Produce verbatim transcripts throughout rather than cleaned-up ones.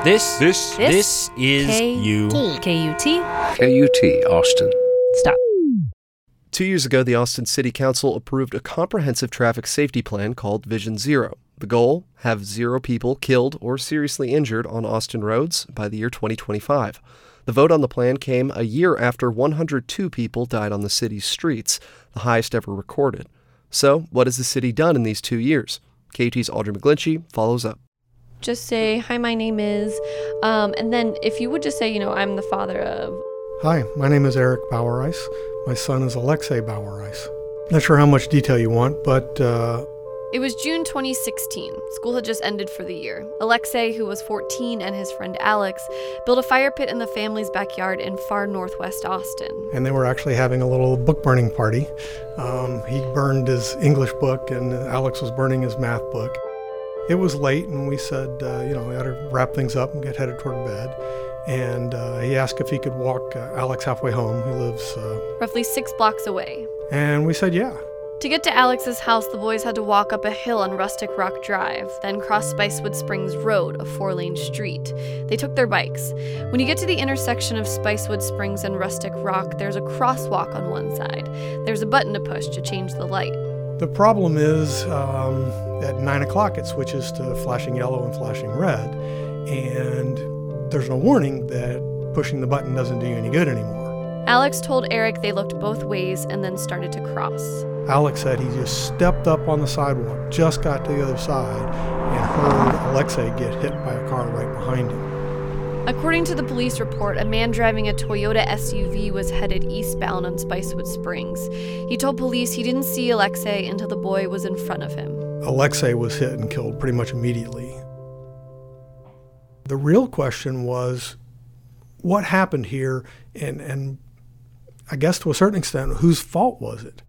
This, This, this, is K- you. K U T. K U T, Austin. Stop. Two years ago, the Austin City Council approved a comprehensive traffic safety plan called Vision Zero. The goal? Have zero people killed or seriously injured on Austin roads by the year twenty twenty-five. The vote on the plan came a year after one hundred two people died on the city's streets, the highest ever recorded. So, what has the city done in these two years? K U T's Audrey McGlinchey follows up. Just say, hi, my name is, um, and then if you would just say, you know, I'm the father of. Hi, my name is Eric Bauerice. My son is Alexei Bauerice. Not sure how much detail you want, but uh, It was June twenty sixteen. School had just ended for the year. Alexei, who was fourteen, and his friend Alex built a fire pit in the family's backyard in far northwest Austin. and they were actually having a little book burning party. Um, he burned his English book, and Alex was burning his math book. It was late, and we said, uh, you know, we had to wrap things up and get headed toward bed. And uh, he asked if he could walk uh, Alex halfway home. He lives, uh, Roughly six blocks away. and we said, yeah. To get to Alex's house, the boys had to walk up a hill on Rustic Rock Drive, then cross Spicewood Springs Road, a four-lane street. They took their bikes. When you get to the intersection of Spicewood Springs and Rustic Rock, there's a crosswalk on one side. There's a button to push to change the light. The problem is um, at nine o'clock it switches to flashing yellow and flashing red, and there's no warning that pushing the button doesn't do you any good anymore. Alex told Eric they looked both ways and then started to cross. Alex said he just stepped up on the sidewalk, just got to the other side, and heard Alexei get hit by a car right behind him. According to the police report, a man driving a Toyota S U V was headed eastbound on Spicewood Springs. He told police he didn't see Alexei until the boy was in front of him. Alexei was hit and killed pretty much immediately. The real question was, what happened here, and, and I guess to a certain extent, whose fault was it?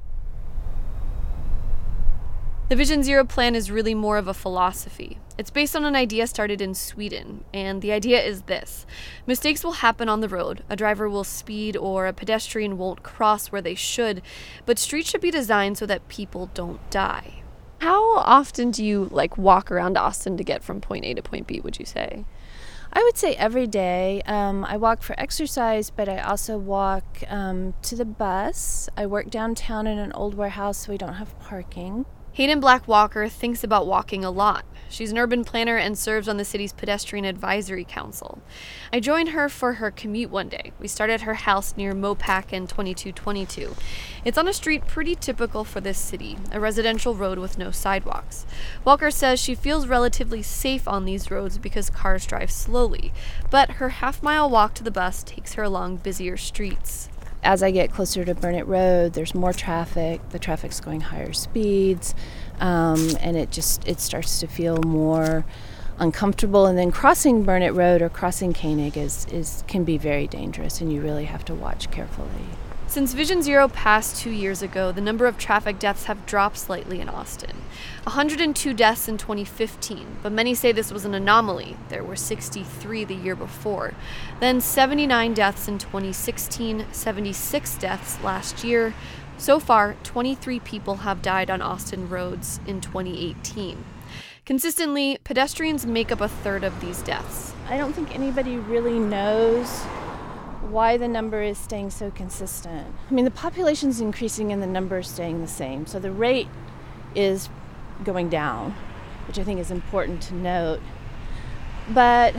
The Vision Zero plan is really more of a philosophy. It's based on an idea started in Sweden, and the idea is this. Mistakes will happen on the road. A driver will speed or a pedestrian won't cross where they should, but streets should be designed so that people don't die. How often do you like walk around Austin to get from point A to point B, would you say? I would say every day. Um, I walk for exercise, but I also walk um, to the bus. I work downtown in an old warehouse, so we don't have parking. Hayden Black Walker thinks about walking a lot. She's an urban planner and serves on the city's Pedestrian Advisory Council. I joined her for her commute one day. We started at her house near Mopac and twenty-two twenty-two. It's on a street pretty typical for this city, a residential road with no sidewalks. Walker says she feels relatively safe on these roads because cars drive slowly, but her half-mile walk to the bus takes her along busier streets. As I get closer to Burnett Road, there's more traffic. The traffic's going higher speeds, um, and it just it starts to feel more uncomfortable. And then crossing Burnett Road or crossing Koenig is, is can be very dangerous, and you really have to watch carefully. Since Vision Zero passed two years ago, the number of traffic deaths have dropped slightly in Austin. one hundred two deaths in twenty fifteen, but many say this was an anomaly. There were sixty-three the year before. Then seventy-nine deaths in twenty sixteen, seventy-six deaths last year. So far, twenty-three people have died on Austin roads in twenty eighteen. Consistently, pedestrians make up a third of these deaths. I don't think anybody really knows why the number is staying so consistent. I mean, the population's increasing and the number is staying the same. So the rate is going down, which I think is important to note. But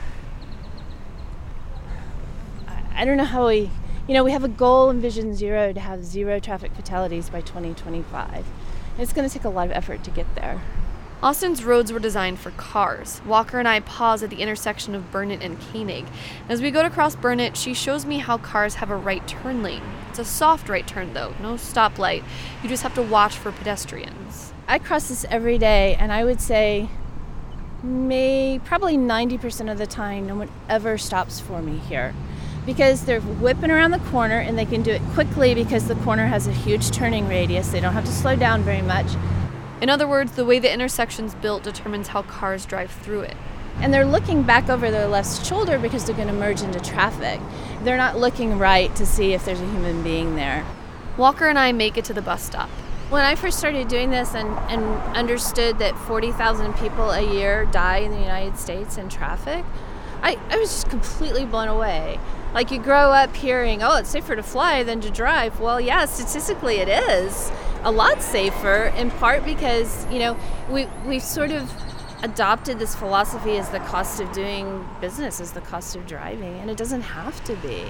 I don't know how we, you know, we have a goal in Vision Zero to have zero traffic fatalities by twenty twenty-five. And it's going to take a lot of effort to get there. Austin's roads were designed for cars. Walker and I pause at the intersection of Burnett and Koenig. As we go to cross Burnett, she shows me how cars have a right turn lane. It's a soft right turn, though, no stoplight. You just have to watch for pedestrians. I cross this every day, and I would say may probably ninety percent of the time no one ever stops for me here, because they're whipping around the corner and they can do it quickly because the corner has a huge turning radius. They don't have to slow down very much. In other words, the way the intersection's built determines how cars drive through it. And they're looking back over their left shoulder because they're going to merge into traffic. They're not looking right to see if there's a human being there. Walker and I make it to the bus stop. When I first started doing this and, and understood that forty thousand people a year die in the United States in traffic, I, I was just completely blown away. Like, you grow up hearing, oh, it's safer to fly than to drive. Well, yeah, statistically it is a lot safer, in part because, you know, we, we've sort of adopted this philosophy as the cost of doing business is the cost of driving, and it doesn't have to be.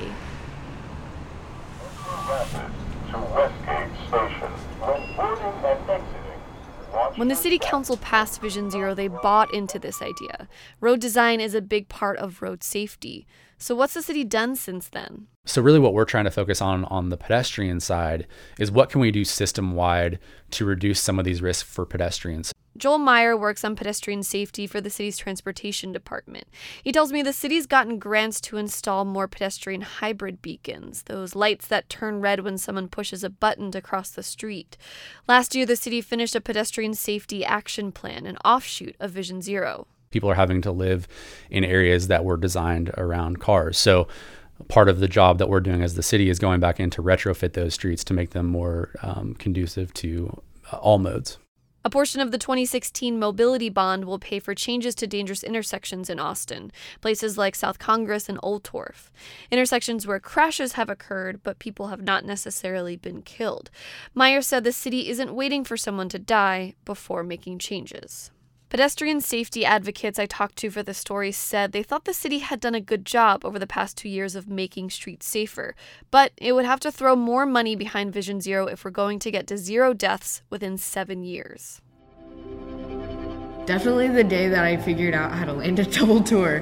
To Westgate Station. When boarding and exiting, watch When the city council passed Vision Zero, they bought into this idea. Road design is a big part of road safety. So what's the city done since then? So really what we're trying to focus on on the pedestrian side is what can we do system-wide to reduce some of these risks for pedestrians. Joel Meyer works on pedestrian safety for the city's transportation department. He tells me the city's gotten grants to install more pedestrian hybrid beacons, those lights that turn red when someone pushes a button to cross the street. Last year, the city finished a pedestrian safety action plan, an offshoot of Vision Zero. People are having to live in areas that were designed around cars. So part of the job that we're doing as the city is going back in to retrofit those streets to make them more um, conducive to uh, all modes. A portion of the twenty sixteen mobility bond will pay for changes to dangerous intersections in Austin, places like South Congress and Old Torf. Intersections where crashes have occurred, but people have not necessarily been killed. Meyer said the city isn't waiting for someone to die before making changes. Pedestrian safety advocates I talked to for the story said they thought the city had done a good job over the past two years of making streets safer, but it would have to throw more money behind Vision Zero if we're going to get to zero deaths within seven years. Definitely the day that I figured out how to land a double tour.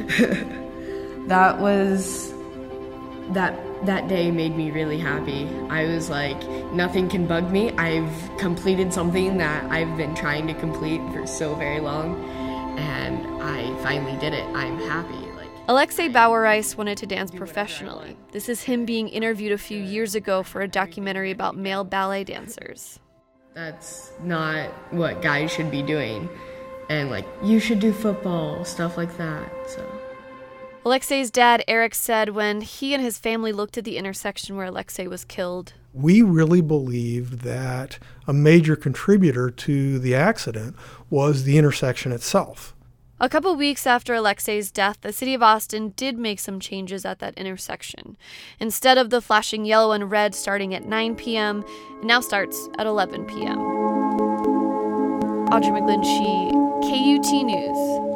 That was, that that day made me really happy. I was like, nothing can bug me. I've completed something that I've been trying to complete for so very long, and I finally did it. I'm happy. Like, Alexei Bauer-Rice wanted to dance professionally. This is him being interviewed a few years ago for a documentary about male ballet dancers. That's not what guys should be doing. And like, you should do football, stuff like that, so. Alexei's dad, Eric, said when he and his family looked at the intersection where Alexei was killed, We really believed that a major contributor to the accident was the intersection itself. a couple weeks after Alexei's death, the city of Austin did make some changes at that intersection. Instead of the flashing yellow and red starting at nine p.m., it now starts at eleven p.m. Audrey McGlinchey, K U T News.